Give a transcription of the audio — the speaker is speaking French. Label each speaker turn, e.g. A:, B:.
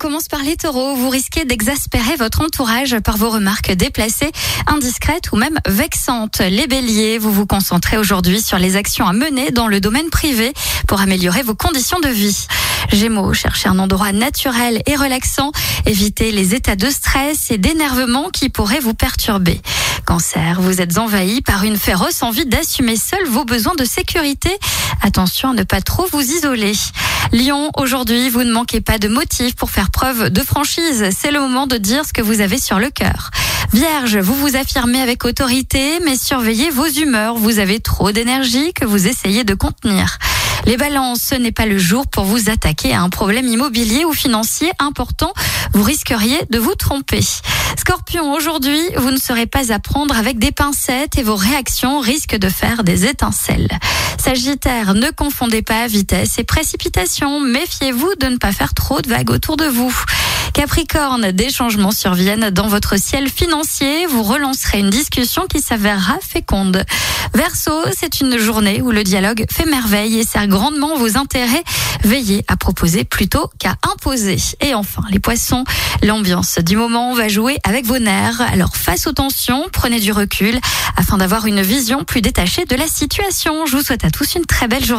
A: commence par les taureaux. Vous risquez d'exaspérer votre entourage par vos remarques déplacées, indiscrètes ou même vexantes. Les béliers, vous vous concentrez aujourd'hui sur les actions à mener dans le domaine privé pour améliorer vos conditions de vie. Gémeaux, cherchez un endroit naturel et relaxant. Évitez les états de stress et d'énervement qui pourraient vous perturber. Cancer, vous êtes envahi par une féroce envie d'assumer seul vos besoins de sécurité. Attention à ne pas trop vous isoler. Lion, aujourd'hui, vous ne manquez pas de motifs pour faire preuve de franchise. C'est le moment de dire ce que vous avez sur le cœur. Vierge, vous vous affirmez avec autorité, mais surveillez vos humeurs. Vous avez trop d'énergie que vous essayez de contenir. Les balances, ce n'est pas le jour pour vous attaquer à un problème immobilier ou financier important. Vous risqueriez de vous tromper. Scorpion, aujourd'hui, vous ne serez pas à prendre avec des pincettes et vos réactions risquent de faire des étincelles. Sagittaire, ne confondez pas vitesse et précipitation. Méfiez-vous de ne pas faire trop de vagues autour de vous. Capricorne, des changements surviennent dans votre ciel financier. Vous relancerez une discussion qui s'avérera féconde. Verseau, c'est une journée où le dialogue fait merveille et sert grandement vos intérêts. Veillez à proposer plutôt qu'à imposer. Et enfin, les poissons, l'ambiance du moment va jouer avec vos nerfs. Alors face aux tensions, prenez du recul afin d'avoir une vision plus détachée de la situation. Je vous souhaite à tous une très belle journée.